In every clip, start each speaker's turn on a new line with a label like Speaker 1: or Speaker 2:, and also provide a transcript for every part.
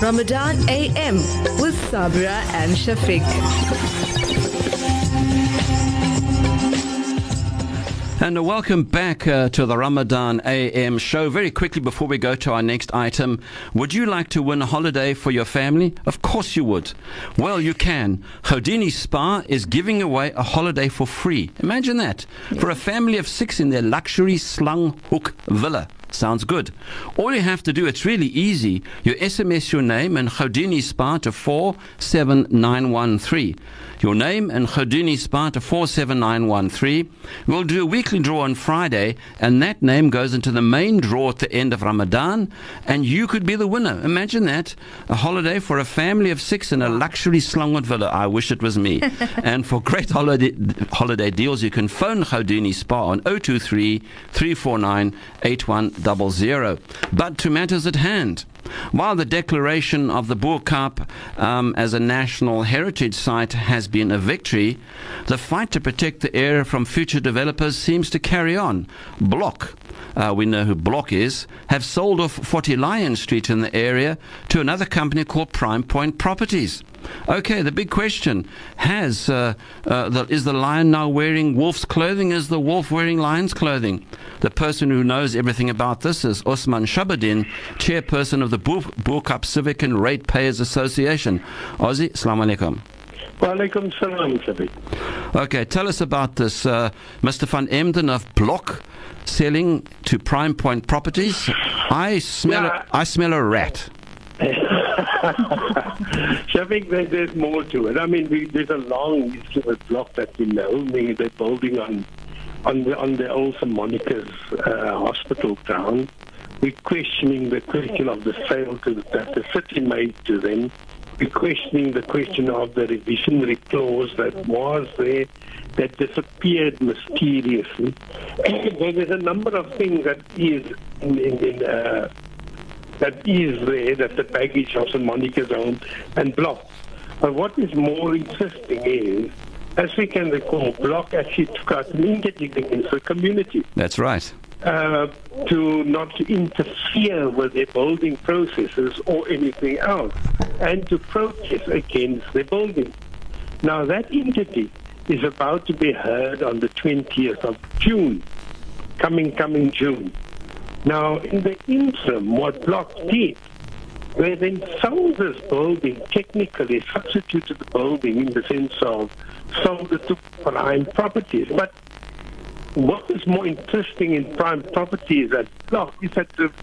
Speaker 1: Ramadan AM with Sabra and Shafiq.
Speaker 2: And welcome back to the Ramadan AM show. Very quickly before we go to our next item, would you like to win a holiday for your family? Of course you would. Well, you can. Houdini Spa is giving away a holiday for free. Imagine that. For a family of 6 in their luxury Slung Hoek villa. Sounds good. All you have to do, it's really easy. You SMS your name and Houdini Spa to 47913. Your name and Houdini Spa to 47913. We'll do a weekly draw on Friday, and that name goes into the main draw at the end of Ramadan, and you could be the winner. Imagine that. A holiday for a family of 6 in a luxury Slangwood villa. I wish it was me. And for great holiday deals, you can phone Houdini Spa on 023 349 8100. But to matters at hand. While the declaration of the Boerkaap as a national heritage site has been a victory, the fight to protect the area from future developers seems to carry on. Block, we know who Block is, have sold off 40 Lion Street in the area to another company called Prime Point Properties. Okay, the big question, is the lion now wearing wolf's clothing? Is the wolf wearing lion's clothing? The person who knows everything about this is Osman Shabadin, chairperson of the Boerkaap Civic and Ratepayers Association. Ozzy, assalamu alaikum.
Speaker 3: Wa alaikum salam, Shafiq.
Speaker 2: Okay, tell us about this. Mr. Van Emden of Block selling to Prime Point Properties. I smell a rat.
Speaker 3: Shafiq, there's more to it. I mean, there's a long history with Block that we know. They're building on the old St. Monica's hospital ground. We're questioning the question of the sale that the city made to them. We're questioning the question of the revisionary clause that was there, that disappeared mysteriously. There's a number of things that is that the baggage of St. Monica's own and Block. But what is more interesting is, as we can recall, Block actually took out an interdict against the community.
Speaker 2: That's right.
Speaker 3: To not interfere with their building processes or anything else, and to protest against their building. Now that interdict is about to be heard on the 20th of June, coming June. Now, in the interim, what Block did, they then sold this building, technically substituted the building in the sense of sold it to Prime Properties. But what is more interesting in Prime Properties at Block is that the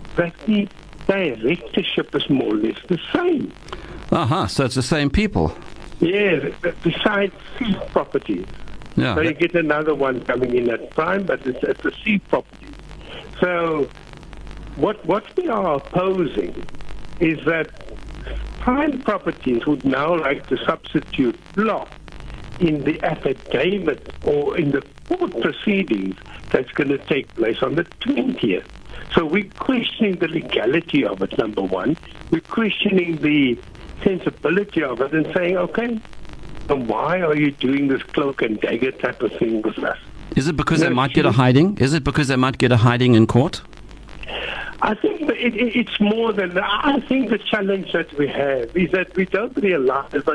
Speaker 3: directorship is more or less the same.
Speaker 2: So it's the same people.
Speaker 3: Yes, besides C Properties.
Speaker 2: Yeah,
Speaker 3: so you get another one coming in at Prime, but it's at the C Properties. So what we are opposing is that Prime Properties would now like to substitute Block in the affidavit or in the court proceedings that's going to take place on the 20th. So we're questioning the legality of it, number one. We're questioning the sensibility of it and saying, okay, then why are you doing this cloak and dagger type of thing with us?
Speaker 2: Is it because they might get a hiding? Is it because they might get a hiding in court?
Speaker 3: I think it's more than that. I think the challenge that we have is that we don't realize that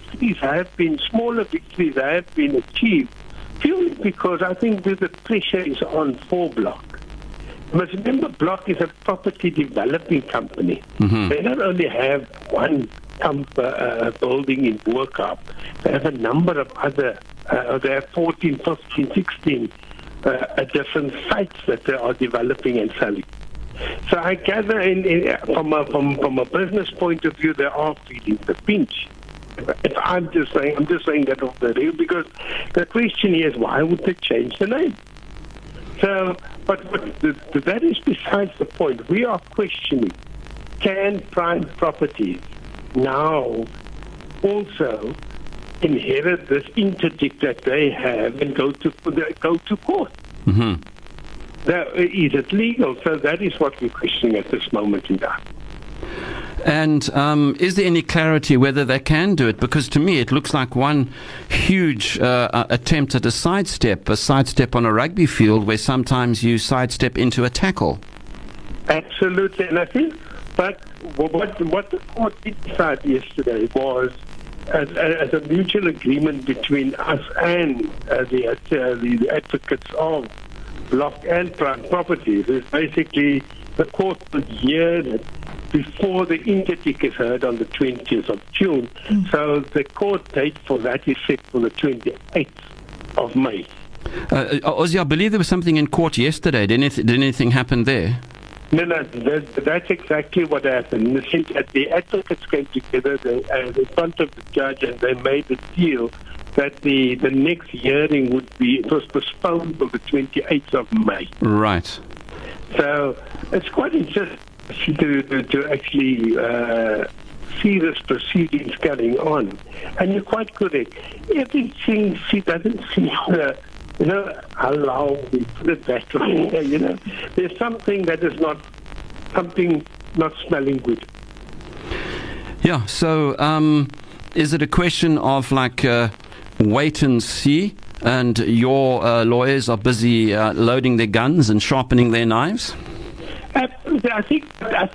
Speaker 3: smaller victories have been achieved purely because I think that the pressure is on for Block. You must remember, Block is a property developing company. Mm-hmm. They not only have one building in Boerkaap, they have a number of other, they have 14, 15, 16 different sites that they are developing and selling. So I gather from a business point of view, they are feeling the pinch. I'm just saying that off the rail because the question is, why would they change the name? So, but that is besides the point. We are questioning, can Prime Properties now also inherit this interdict that they have and go to court?
Speaker 2: Mm-hmm.
Speaker 3: Is it legal? So that is what we're questioning at this moment in time.
Speaker 2: And is there any clarity whether they can do it? Because to me it looks like one huge attempt at a sidestep on a rugby field where sometimes you sidestep into a tackle.
Speaker 3: Absolutely. And I think But what the court did decide yesterday was, as a mutual agreement between us and the advocates of block and prime properties, is basically the court will hear it before the interdict is heard on the 20th of June. So the court date for that is set for the 28th of May.
Speaker 2: Ozzy, I believe there was something in court yesterday. Did anything happen there?
Speaker 3: No, that's exactly what happened. In the sense that the advocates came together in front of the judge and they made a deal that the next hearing it was postponed till the 28th of May.
Speaker 2: Right.
Speaker 3: So it's quite interesting to actually see this proceedings going on. And you're quite correct. Everything doesn't seem allow me put it that way. There's something that is not smelling good.
Speaker 2: Yeah. So is it a question of wait and see, and your lawyers are busy loading their guns and sharpening their knives?
Speaker 3: I think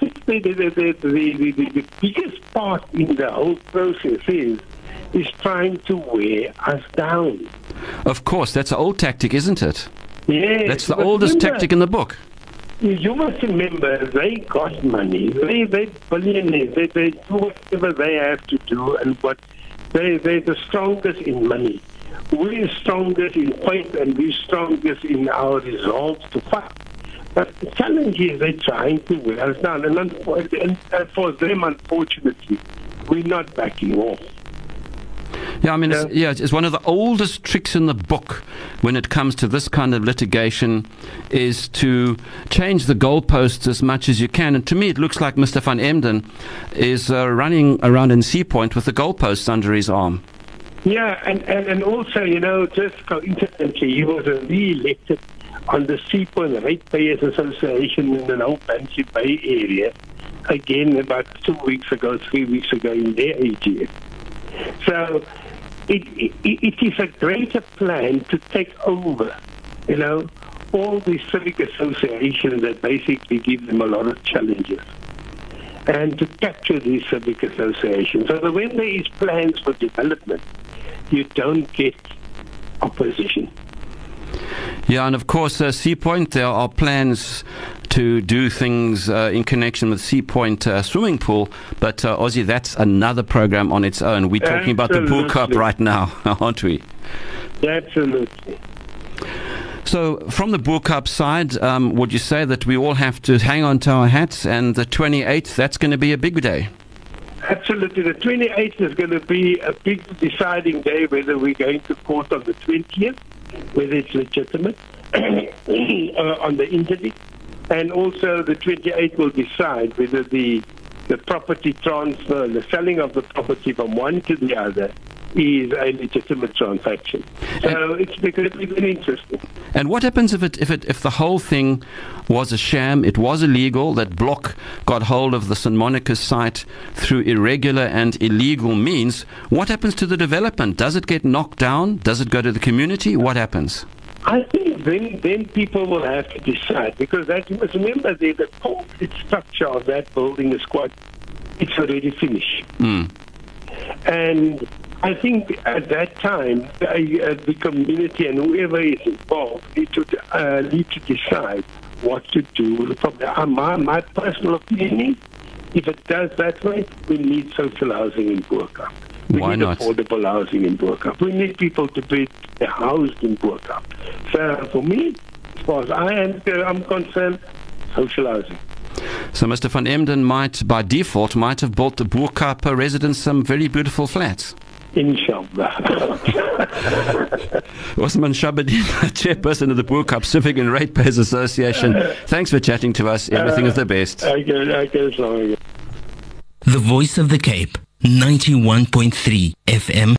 Speaker 3: the biggest part in the whole process is trying to wear us down.
Speaker 2: Of course, that's an old tactic, isn't it?
Speaker 3: Yes.
Speaker 2: That's the oldest tactic in the book.
Speaker 3: You must remember, they got money. They're billionaires. They do whatever they have to do, and they're the strongest in money. We're strongest in faith, and we're strongest in our resolve to fight. But the challenge is they're trying to wear us down. And for them, unfortunately, we're not backing off.
Speaker 2: Yeah, I mean, it's one of the oldest tricks in the book when it comes to this kind of litigation is to change the goalposts as much as you can. And to me, it looks like Mr. Van Emden is running around in Sea Point with the goalposts under his arm.
Speaker 3: Yeah, and also, just coincidentally, he was re-elected on the Sea Point Ratepayers Association in the North Banshee Bay area, again about 3 weeks ago in their AGM. So it is a greater plan to take over, all these civic associations that basically give them a lot of challenges, and to capture these civic associations. So that when there is plans for development, you don't get opposition.
Speaker 2: Yeah, and of course, Sea Point, there are plans to do things in connection with Sea Point swimming pool, but Ozzy, that's another program on its own. We're talking about the Bull Cup right now, aren't we?
Speaker 3: Absolutely.
Speaker 2: So from the Bull Cup side, would you say that we all have to hang on to our hats, and the 28th, that's going to be a big day?
Speaker 3: Absolutely. The 28th is going to be a big deciding day, whether we're going to court on the 20th, whether it's legitimate, on the interdict. And also the 28th will decide whether the property transfer, the selling of the property from one to the other, is a legitimate transaction. So it's going to be very interesting.
Speaker 2: And what happens if the whole thing was a sham, it was illegal, that Block got hold of the St. Monica's site through irregular and illegal means? What happens to the development? Does it get knocked down? Does it go to the community? What happens?
Speaker 3: I think then people will have to decide, because you must remember the concrete structure of that building is it's already finished. And I think at that time, the community and whoever is involved need to decide what to do with the property. My personal opinion is, if it does that way, we need social housing in Buurkap.
Speaker 2: Why not?
Speaker 3: Affordable housing in Buurkap. We need people to be housed in Buurkap. So for me, as far as I'm concerned, social housing.
Speaker 2: So Mr. Van Emden by default, have built the Buurkap residents some very beautiful flats.
Speaker 3: Inshallah.
Speaker 2: Osman Shabadin, chairperson of the Buurkap Civic and Ratepayers Association. Thanks for chatting to us. Everything is the best.
Speaker 3: Okay.
Speaker 4: The Voice of the Cape, 91.3 FM.